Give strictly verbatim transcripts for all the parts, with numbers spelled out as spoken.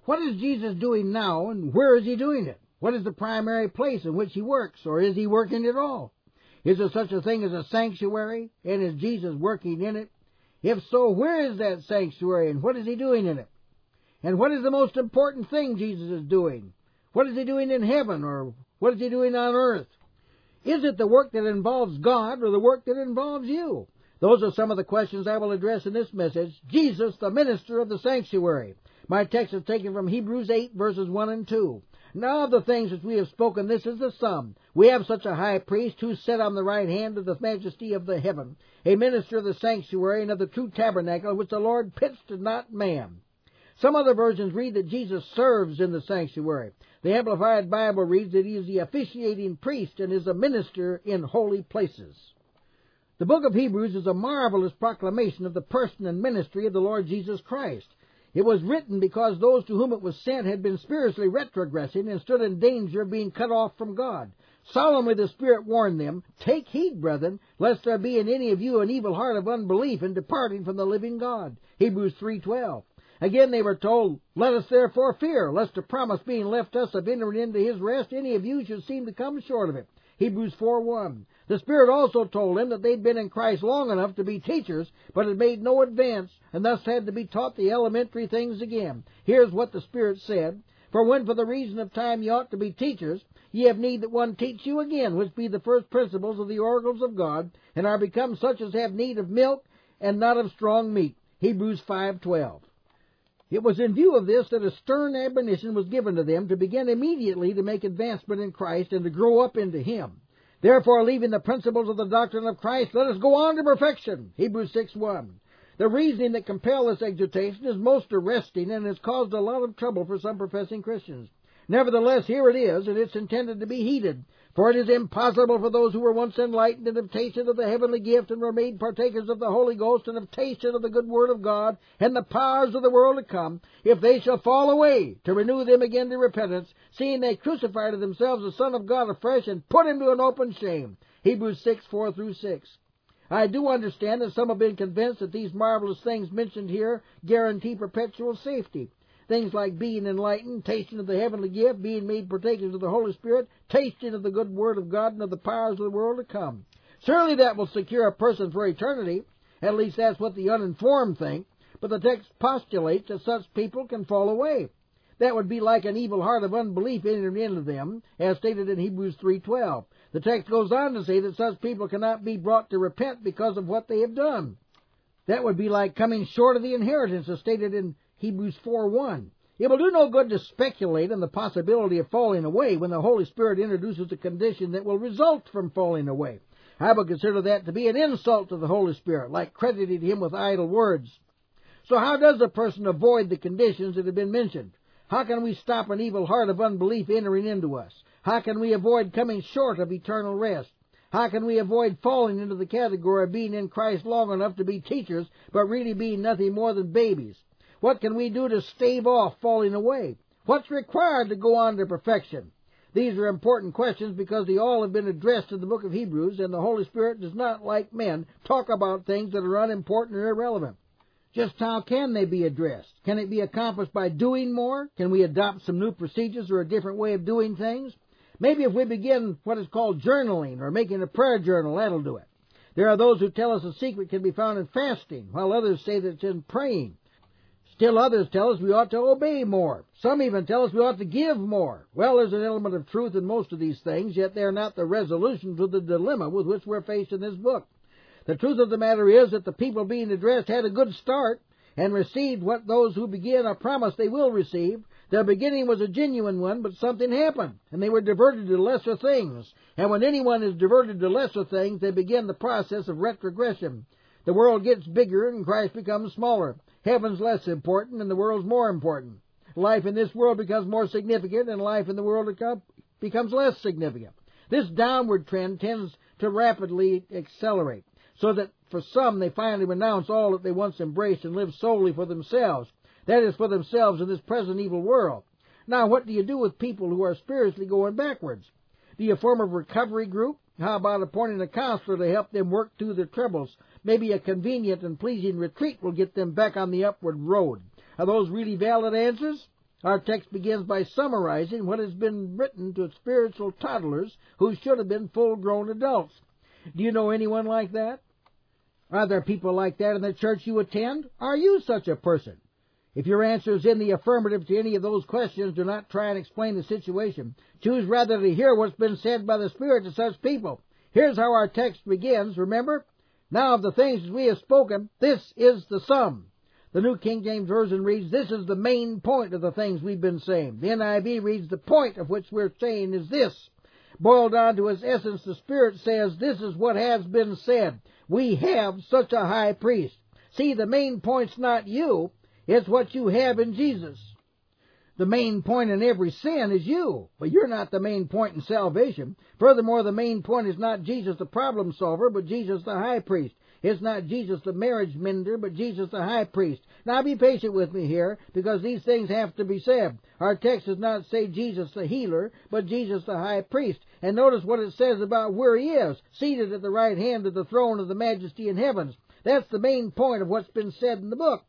What is Jesus doing now, and where is he doing it? What is the primary place in which he works, or is he working at all? Is there such a thing as a sanctuary, and is Jesus working in it? If so, where is that sanctuary, and what is he doing in it? And what is the most important thing Jesus is doing? What is he doing in heaven, or what is he doing on earth? Is it the work that involves God, or the work that involves you? Those are some of the questions I will address in this message. Jesus, the minister of the sanctuary. My text is taken from Hebrews eight, verses one and two. Now of the things which we have spoken, this is the sum. We have such a high priest who sat on the right hand of the majesty of the heaven, a minister of the sanctuary and of the true tabernacle, which the Lord pitched and not man. Some other versions read that Jesus serves in the sanctuary. The Amplified Bible reads that he is the officiating priest and is a minister in holy places. The book of Hebrews is a marvelous proclamation of the person and ministry of the Lord Jesus Christ. It was written because those to whom it was sent had been spiritually retrogressing and stood in danger of being cut off from God. Solemnly the Spirit warned them, "Take heed, brethren, lest there be in any of you an evil heart of unbelief in departing from the living God." Hebrews three twelve. Again they were told, "Let us therefore fear, lest the promise being left us of entering into his rest, any of you should seem to come short of it." Hebrews four one. The Spirit also told them that they'd been in Christ long enough to be teachers, but had made no advance, and thus had to be taught the elementary things again. Here's what the Spirit said, "For when for the reason of time ye ought to be teachers, ye have need that one teach you again, which be the first principles of the oracles of God, and are become such as have need of milk, and not of strong meat." Hebrews five twelve. It was in view of this that a stern admonition was given to them to begin immediately to make advancement in Christ and to grow up into Him. "Therefore, leaving the principles of the doctrine of Christ, let us go on to perfection." Hebrews six one. The reasoning that compels this exhortation is most arresting and has caused a lot of trouble for some professing Christians. Nevertheless, here it is, and it's intended to be heeded. For it is impossible for those who were once enlightened and have tasted of the heavenly gift and were made partakers of the Holy Ghost and have tasted of the good word of God and the powers of the world to come, if they shall fall away, to renew them again to repentance, seeing they crucify to themselves the Son of God afresh and put him to an open shame. Hebrews six four through six. I do understand that some have been convinced that these marvelous things mentioned here guarantee perpetual safety. Things like being enlightened, tasting of the heavenly gift, being made partakers of the Holy Spirit, tasting of the good word of God and of the powers of the world to come. Certainly that will secure a person for eternity. At least that's what the uninformed think. But the text postulates that such people can fall away. That would be like an evil heart of unbelief entering into them, as stated in Hebrews three twelve. The text goes on to say that such people cannot be brought to repent because of what they have done. That would be like coming short of the inheritance, as stated in Hebrews four one. It will do no good to speculate on the possibility of falling away when the Holy Spirit introduces a condition that will result from falling away. I would consider that to be an insult to the Holy Spirit, like crediting him with idle words. So how does a person avoid the conditions that have been mentioned? How can we stop an evil heart of unbelief entering into us? How can we avoid coming short of eternal rest? How can we avoid falling into the category of being in Christ long enough to be teachers, but really being nothing more than babies? What can we do to stave off falling away? What's required to go on to perfection? These are important questions because they all have been addressed in the book of Hebrews, and the Holy Spirit does not, like men, talk about things that are unimportant or irrelevant. Just how can they be addressed? Can it be accomplished by doing more? Can we adopt some new procedures or a different way of doing things? Maybe if we begin what is called journaling or making a prayer journal, that'll do it. There are those who tell us the secret can be found in fasting, while others say that it's in praying. Still others tell us we ought to obey more. Some even tell us we ought to give more. Well, there's an element of truth in most of these things, yet they're not the resolution to the dilemma with which we're faced in this book. The truth of the matter is that the people being addressed had a good start and received what those who begin are promised they will receive. Their beginning was a genuine one, but something happened, and they were diverted to lesser things. And when anyone is diverted to lesser things, they begin the process of retrogression. The world gets bigger and Christ becomes smaller. Heaven's less important and the world's more important. Life in this world becomes more significant and life in the world to come becomes less significant. This downward trend tends to rapidly accelerate, so that for some they finally renounce all that they once embraced and live solely for themselves. That is, for themselves in this present evil world. Now, what do you do with people who are spiritually going backwards? Do you form a recovery group? How about appointing a counselor to help them work through their troubles? Maybe a convenient and pleasing retreat will get them back on the upward road. Are those really valid answers? Our text begins by summarizing what has been written to spiritual toddlers who should have been full-grown adults. Do you know anyone like that? Are there people like that in the church you attend? Are you such a person? If your answer is in the affirmative to any of those questions, do not try and explain the situation. Choose rather to hear what's been said by the Spirit to such people. Here's how our text begins, remember? Now of the things we have spoken, this is the sum. The New King James Version reads, this is the main point of the things we've been saying. The N I V reads, the point of which we're saying is this. Boiled down to its essence, the Spirit says, this is what has been said. We have such a high priest. See, the main point's not you. It's what you have in Jesus. The main point in every sin is you, but you're not the main point in salvation. Furthermore, the main point is not Jesus the problem solver, but Jesus the high priest. It's not Jesus the marriage mender, but Jesus the high priest. Now be patient with me here, because these things have to be said. Our text does not say Jesus the healer, but Jesus the high priest. And notice what it says about where he is, seated at the right hand of the throne of the majesty in heavens. That's the main point of what's been said in the book.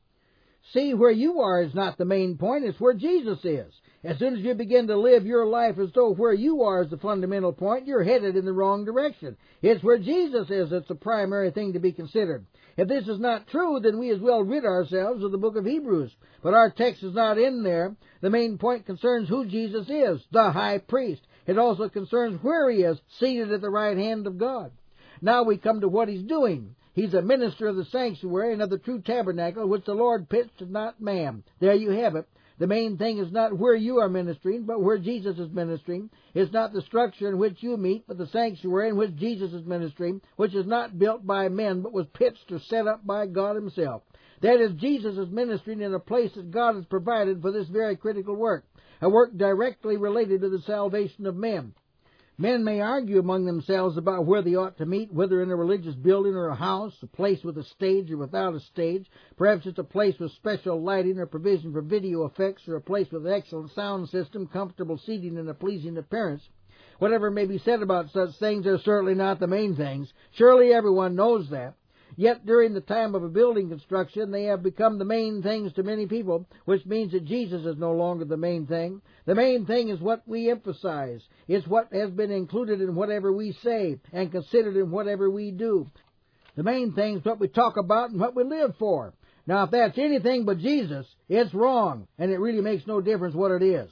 See, where you are is not the main point, it's where Jesus is. As soon as you begin to live your life as though where you are is the fundamental point, you're headed in the wrong direction. It's where Jesus is that's the primary thing to be considered. If this is not true, then we as well rid ourselves of the book of Hebrews. But our text is not in there. The main point concerns who Jesus is, the high priest. It also concerns where he is, seated at the right hand of God. Now we come to what he's doing. He's a minister of the sanctuary and of the true tabernacle, which the Lord pitched and not man. There you have it. The main thing is not where you are ministering, but where Jesus is ministering. It's not the structure in which you meet, but the sanctuary in which Jesus is ministering, which is not built by men, but was pitched or set up by God himself. That is, Jesus is ministering in a place that God has provided for this very critical work, a work directly related to the salvation of men. Men may argue among themselves about where they ought to meet, whether in a religious building or a house, a place with a stage or without a stage. Perhaps it's a place with special lighting or provision for video effects, or a place with an excellent sound system, comfortable seating, and a pleasing appearance. Whatever may be said about such things, they're certainly not the main things. Surely everyone knows that. Yet during the time of a building construction, they have become the main things to many people, which means that Jesus is no longer the main thing. The main thing is what we emphasize. It's what has been included in whatever we say and considered in whatever we do. The main thing is what we talk about and what we live for. Now, if that's anything but Jesus, it's wrong, and it really makes no difference what it is.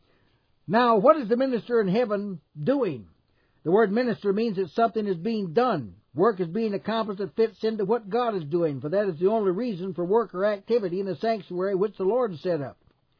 Now, what is the minister in heaven doing? The word minister means that something is being done. Work is being accomplished that fits into what God is doing, for that is the only reason for work or activity in the sanctuary which the Lord set up.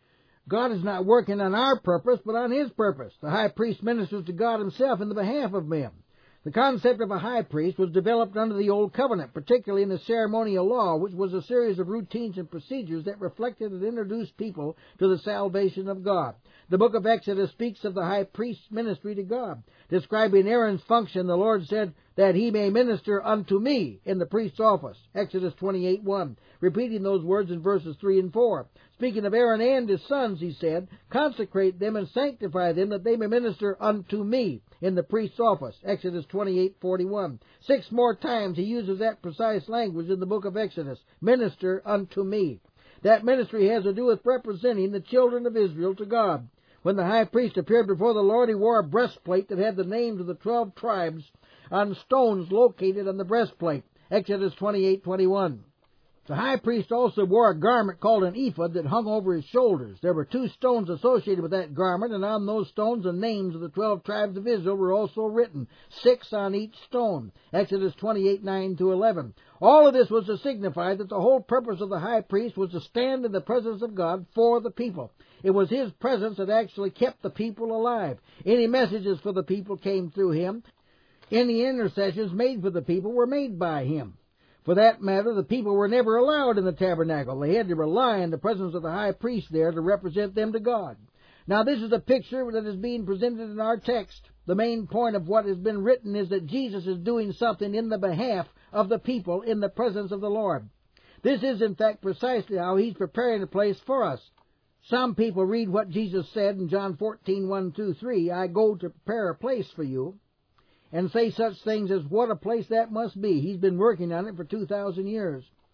God is not working on our purpose, but on his purpose. The high priest ministers to God himself in the behalf of men. The concept of a high priest was developed under the Old Covenant, particularly in the ceremonial law, which was a series of routines and procedures that reflected and introduced people to the salvation of God. The book of Exodus speaks of the high priest's ministry to God. Describing Aaron's function, the Lord said, that he may minister unto me in the priest's office. Exodus twenty-eight one. Repeating those words in verses three and four. Speaking of Aaron and his sons, he said, consecrate them and sanctify them that they may minister unto me in the priest's office. Exodus twenty-eight forty-one. Six more times he uses that precise language in the book of Exodus. Minister unto me. That ministry has to do with representing the children of Israel to God. When the high priest appeared before the Lord, he wore a breastplate that had the names of the twelve tribes on stones located on the breastplate. Exodus twenty-eight twenty-one. The high priest also wore a garment called an ephod that hung over his shoulders. There were two stones associated with that garment, and on those stones the names of the twelve tribes of Israel were also written, six on each stone. Exodus twenty-eight nine to eleven. All of this was to signify that the whole purpose of the high priest was to stand in the presence of God for the people. It was his presence that actually kept the people alive. Any messages for the people came through him. Any intercessions made for the people were made by him. For that matter, the people were never allowed in the tabernacle. They had to rely on the presence of the high priest there to represent them to God. Now, this is a picture that is being presented in our text. The main point of what has been written is that Jesus is doing something in the behalf of the people in the presence of the Lord. This is, in fact, precisely how he's preparing a place for us. Some people read what Jesus said in John fourteen one through three, I go to prepare a place for you, and say such things as what a place that must be. He's been working on it for two thousand years.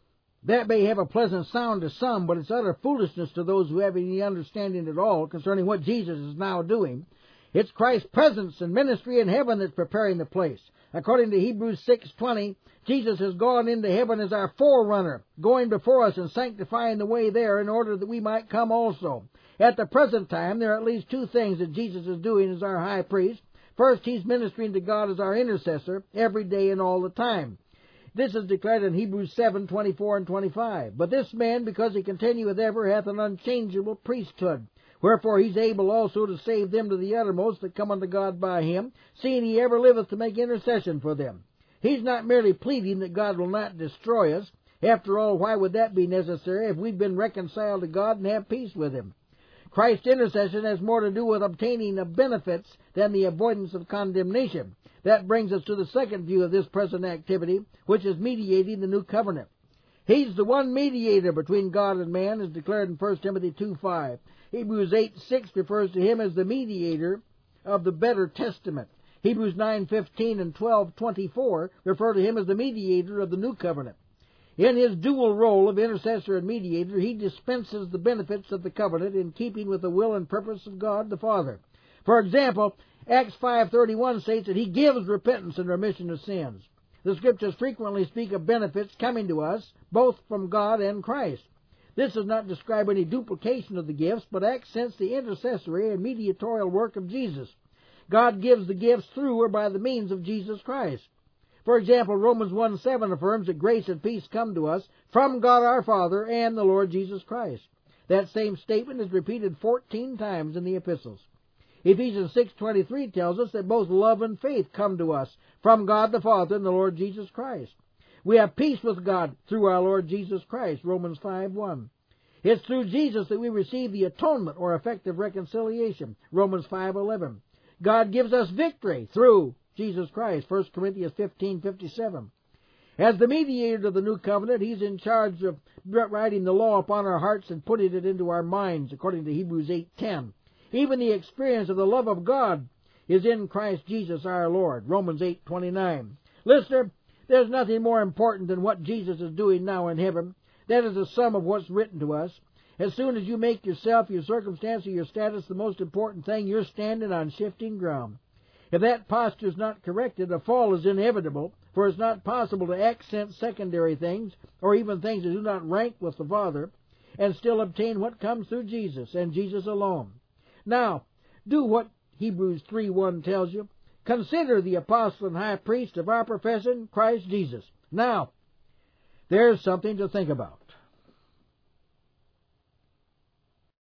That may have a pleasant sound to some, but it's utter foolishness to those who have any understanding at all concerning what Jesus is now doing. It's Christ's presence and ministry in heaven that's preparing the place. According to Hebrews six twenty, Jesus has gone into heaven as our forerunner, going before us and sanctifying the way there in order that we might come also. At the present time, there are at least two things that Jesus is doing as our high priest. First, he's ministering to God as our intercessor every day and all the time. This is declared in Hebrews seven twenty-four and twenty-five. But this man, because he continueth ever, hath an unchangeable priesthood. Wherefore he's able also to save them to the uttermost that come unto God by him, seeing he ever liveth to make intercession for them. He's not merely pleading that God will not destroy us. After all, why would that be necessary if we've been reconciled to God and have peace with him? Christ's intercession has more to do with obtaining of benefits than the avoidance of condemnation. That brings us to the second view of this present activity, which is mediating the new covenant. He's the one mediator between God and man, as declared in First Timothy two five. Hebrews eight six refers to him as the mediator of the better testament. Hebrews nine fifteen and twelve twenty-four refer to him as the mediator of the new covenant. In his dual role of intercessor and mediator, he dispenses the benefits of the covenant in keeping with the will and purpose of God the Father. For example, Acts five thirty-one states that he gives repentance and remission of sins. The Scriptures frequently speak of benefits coming to us, both from God and Christ. This does not describe any duplication of the gifts, but accents the intercessory and mediatorial work of Jesus. God gives the gifts through or by the means of Jesus Christ. For example, Romans one seven affirms that grace and peace come to us from God our Father and the Lord Jesus Christ. That same statement is repeated fourteen times in the epistles. Ephesians six twenty-three tells us that both love and faith come to us from God the Father and the Lord Jesus Christ. We have peace with God through our Lord Jesus Christ, Romans five one. It's through Jesus that we receive the atonement or effective reconciliation, Romans five eleven. God gives us victory through Jesus Christ, First Corinthians fifteen fifty-seven. As the mediator of the new covenant, he's in charge of writing the law upon our hearts and putting it into our minds, according to Hebrews eight ten. Even the experience of the love of God is in Christ Jesus our Lord, Romans eight twenty-nine. Listener, there's nothing more important than what Jesus is doing now in heaven. That is the sum of what's written to us. As soon as you make yourself, your circumstance, or your status the most important thing, you're standing on shifting ground. If that posture is not corrected, a fall is inevitable, for it's not possible to accent secondary things, or even things that do not rank with the Father, and still obtain what comes through Jesus, and Jesus alone. Now, do what Hebrews three one tells you. Consider the apostle and high priest of our profession, Christ Jesus. Now, there's something to think about.